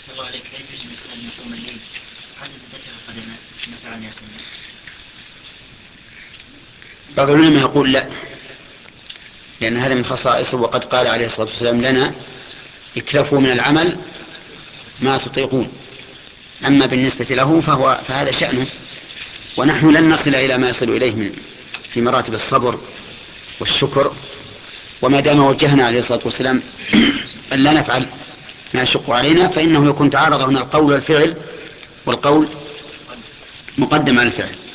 الله عليك، لا يجوز الإنسان أن يقوم الليل عدد ذكر قدماء كما فعل الناس. بعض العلماء يقول لا، لأن هذا من خصائصه، وقد قال عليه الصلاة والسلام لنا اكلفوا من العمل ما تطيقون. أما بالنسبة له فهذا شأنه، ونحن لن نصل إلى ما يصل إليه في مراتب الصبر والشكر. وما دام وجهنا عليه الصلاة والسلام أن لا نفعل ما يشق علينا، فإنه يكون تعارض هنا القول والفعل، والقول مقدم على الفعل.